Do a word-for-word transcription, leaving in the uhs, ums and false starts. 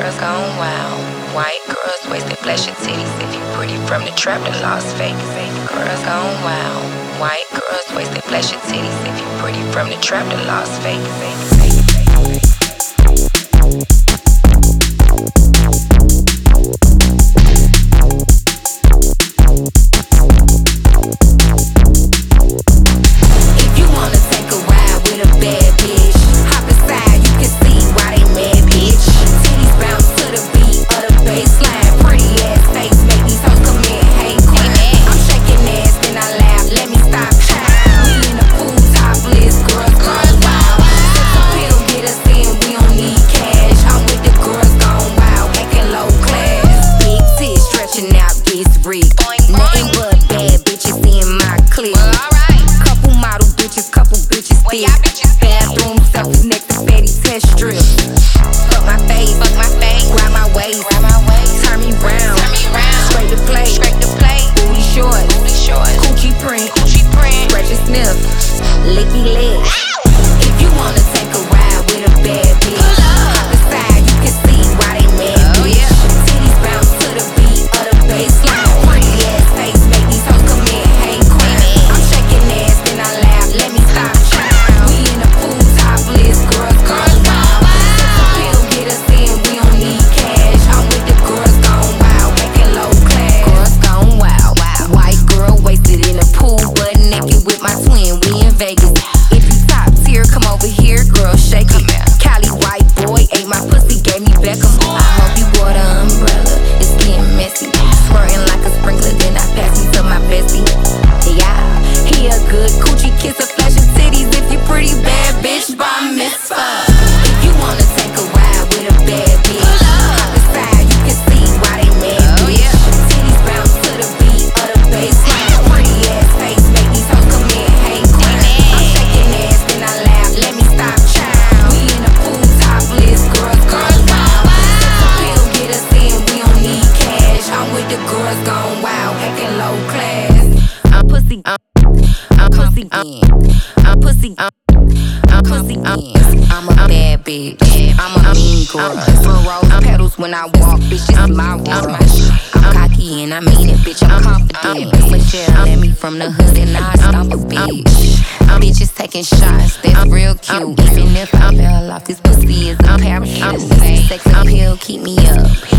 girls gone wild. White girls, wasted flashing titties. If you pretty from the trap to Las Vegas. Girls gone wild. White girls, wasted flashing titties. If you pretty from the trap to Las Vegas. Nothing but bad bitches in my clique. Well, alright. Couple model bitches, couple bitches thick. Bathroom selfies next to fatty test strips. Fuck my face, fuck my face. Grab my waist, grab my waist. Turn me round, turn me round. Scrape the plate, scrape the plate. Booty short, booty short. Coochie print, coochie print. Scratch and sniff, licky lick. If you wanna take a ride with a bad bitch, hop inside, you can see why they mad. Oh bitch. Yeah. Titties bounce to the beat of the bassline. I'm pussy, I'm, I'm pussy, I'm, I'm a bad bitch. I'm a mean girl. For rose petals when I walk, bitch, this is my world. I'm cocky and I mean it, bitch, I'm confident. Michelle let me from the hood and I stomp a bitch. Bitches taking shots, that's real cute. Even if I fell off, this pussy is a parachute. Sex appeal, keep me up.